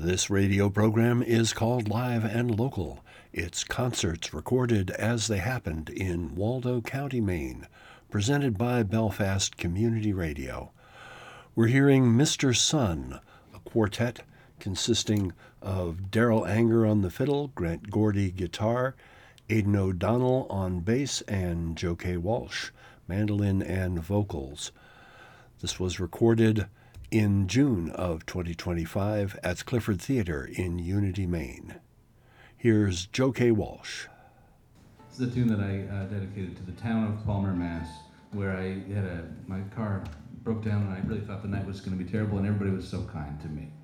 This radio program is called Live and Local. It's concerts recorded as they happened in Waldo County, Maine, presented by Belfast Community Radio. We're hearing Mr. Sun, a quartet consisting of Daryl Anger on the fiddle, Grant Gordy guitar, Aidan O'Donnell on bass, and Joe K. Walsh, mandolin and vocals. This was recorded in June of 2025 at Clifford Theater in Unity, Maine. Here's Joe K. Walsh. This is a tune that I dedicated to the town of Palmer, Mass., where my car broke down and I really thought the night was going to be terrible, and everybody was so kind to me.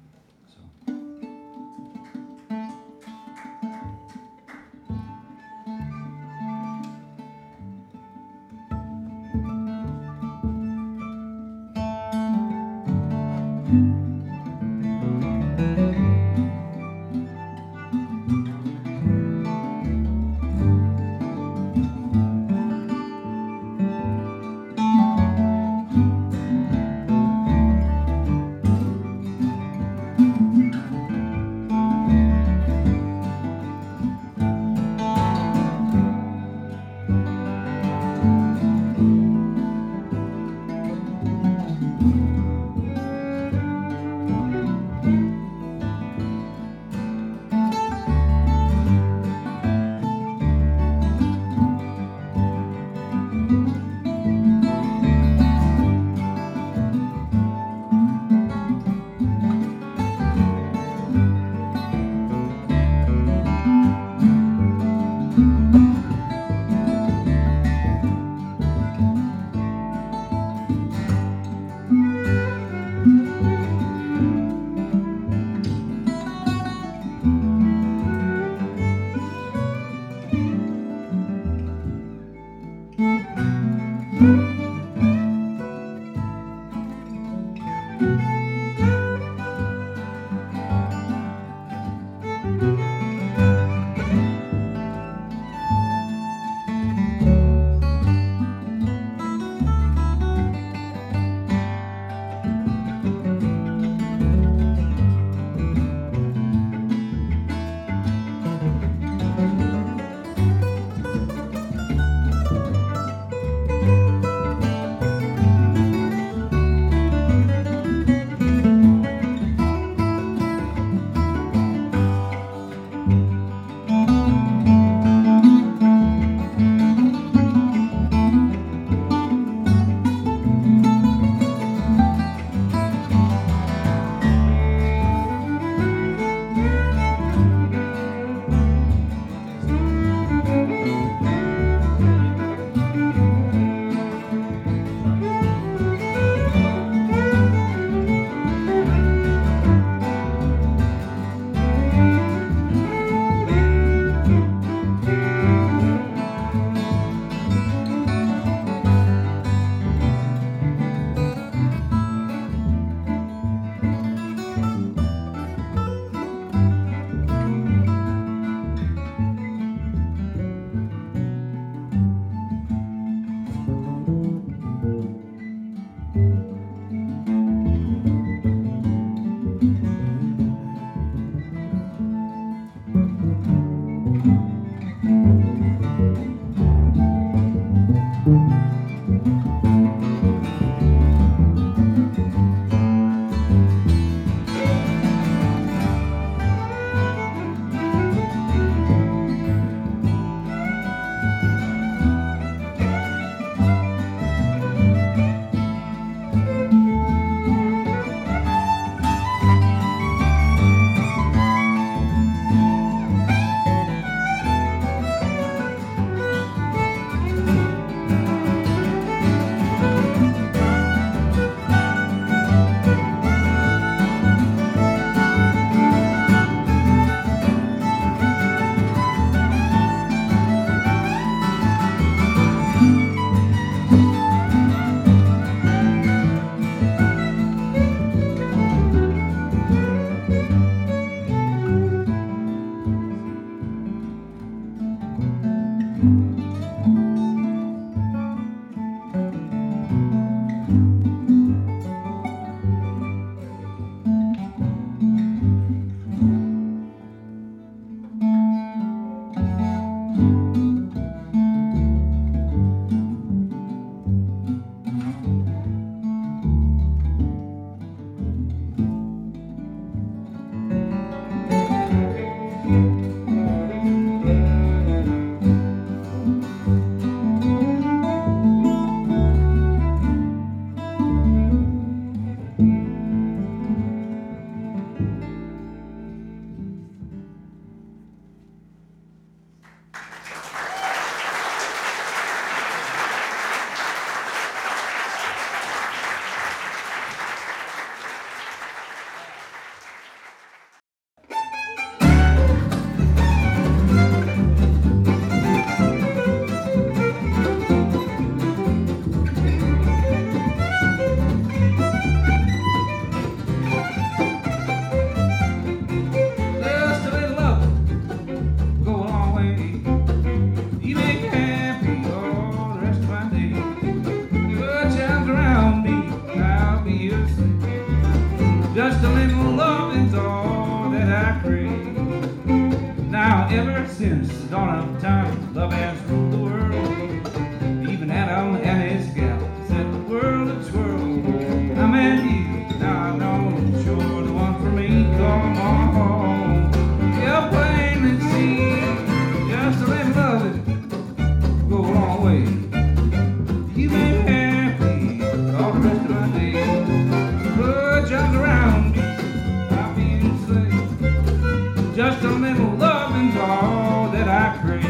since the dawn of time, love has ruled the world. Even Adam and his gal set the world a twirl. I met you, now I know you're the one for me. Come on, yeah, plainly see, just a little loving go a long way. You made me happy all the rest of my days. Put jumps around me, I'll be enslaved. Just a little loving's all that I crave.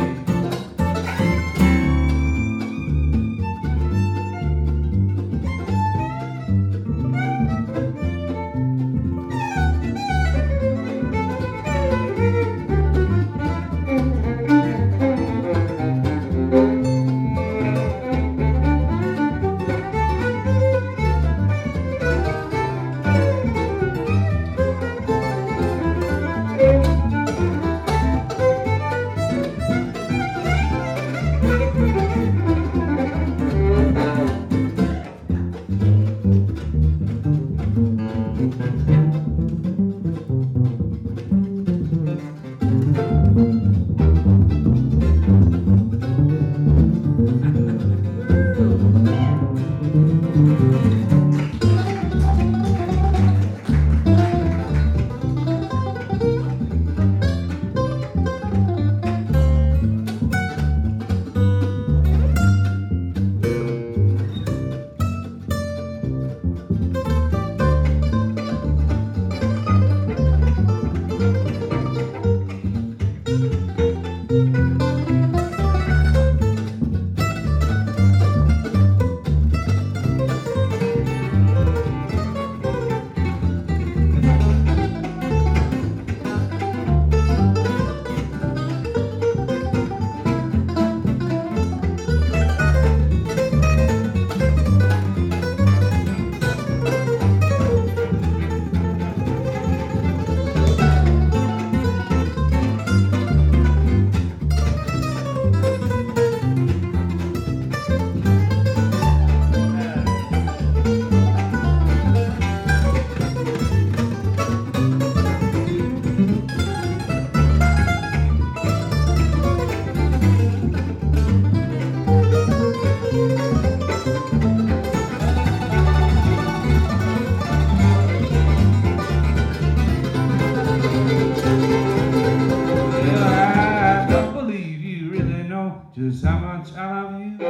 Just how much I love you.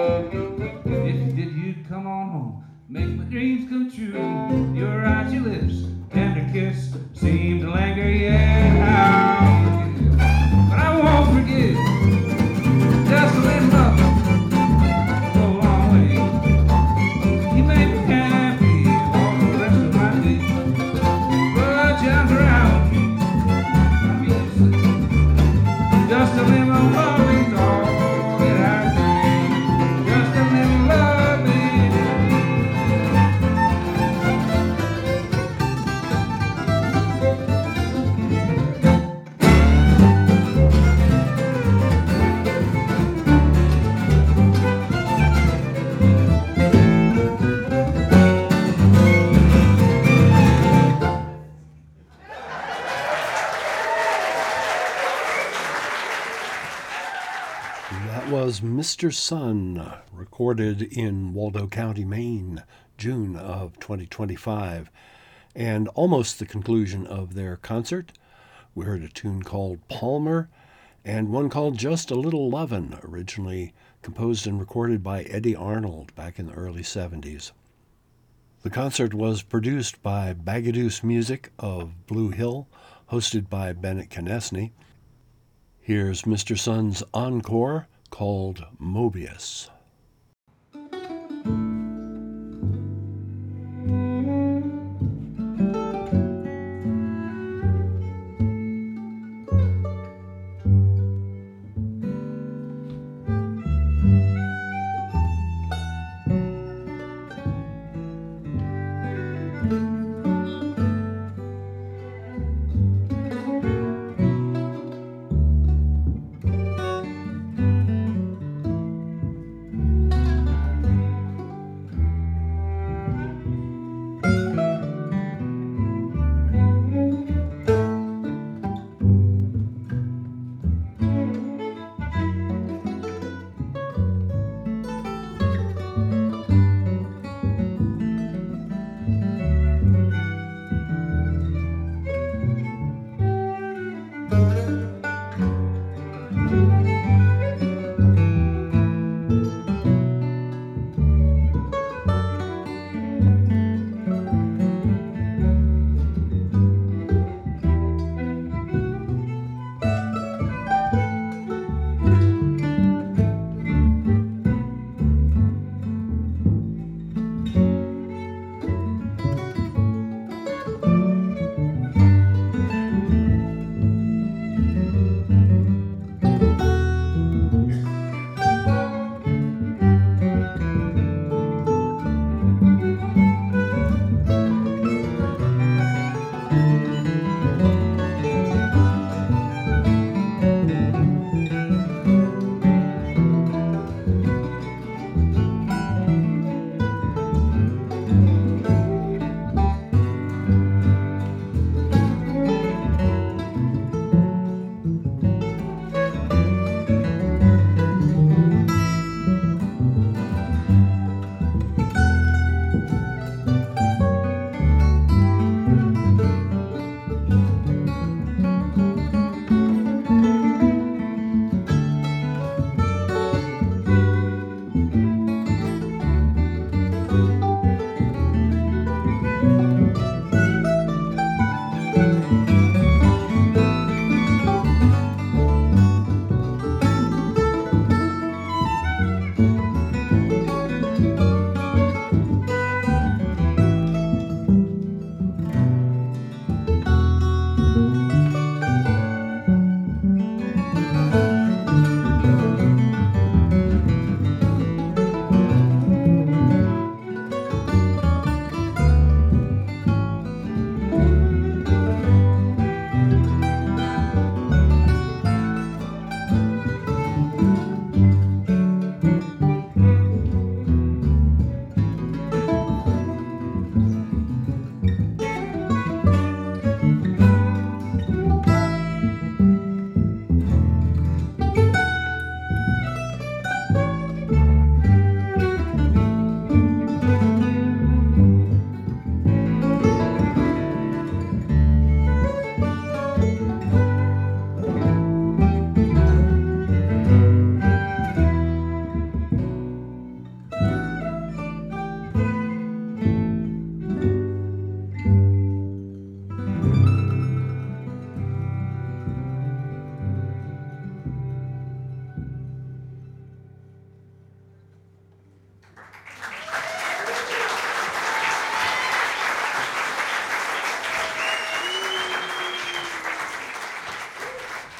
If you did, you'd come on home, make my dreams come true. Your eyes, your lips, tender kiss seem to linger, yeah. I'll forgive, but I won't forget. Just a little love go a long way. You make me happy all the rest of my days. But jump around me, I mean, just a little loving's all. Was Mr. Sun, recorded in Waldo County, Maine, June of 2025, and almost the conclusion of their concert. We heard a tune called Palmer and one called Just a Little Lovin', originally composed and recorded by Eddie Arnold back in the early 70s. The concert was produced by Bagadoos Music of Blue Hill, hosted by Bennett Konechny. Here's Mr. Sun's encore, called Mobius.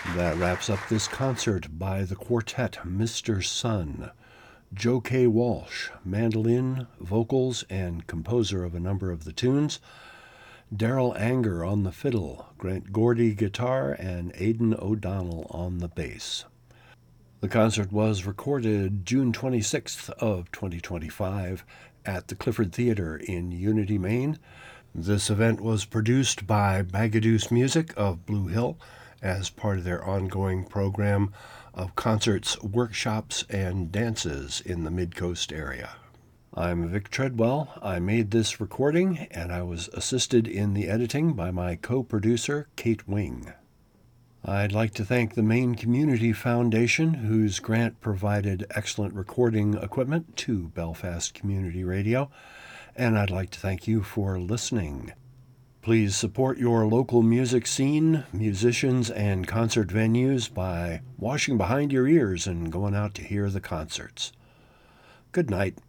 That wraps up this concert by the quartet Mr. Sun. Joe K. Walsh, mandolin, vocals, and composer of a number of the tunes. Daryl Anger on the fiddle, Grant Gordy guitar, and Aidan O'Donnell on the bass. The concert was recorded June 26th of 2025 at the Clifford Theater in Unity, Maine. This event was produced by Bagadoos Music of Blue Hill as part of their ongoing program of concerts, workshops, and dances in the Mid-Coast area. I'm Vic Treadwell. I made this recording, and I was assisted in the editing by my co-producer, Kate Wing. I'd like to thank the Maine Community Foundation, whose grant provided excellent recording equipment to Belfast Community Radio, and I'd like to thank you for listening. Please support your local music scene, musicians, and concert venues by washing behind your ears and going out to hear the concerts. Good night.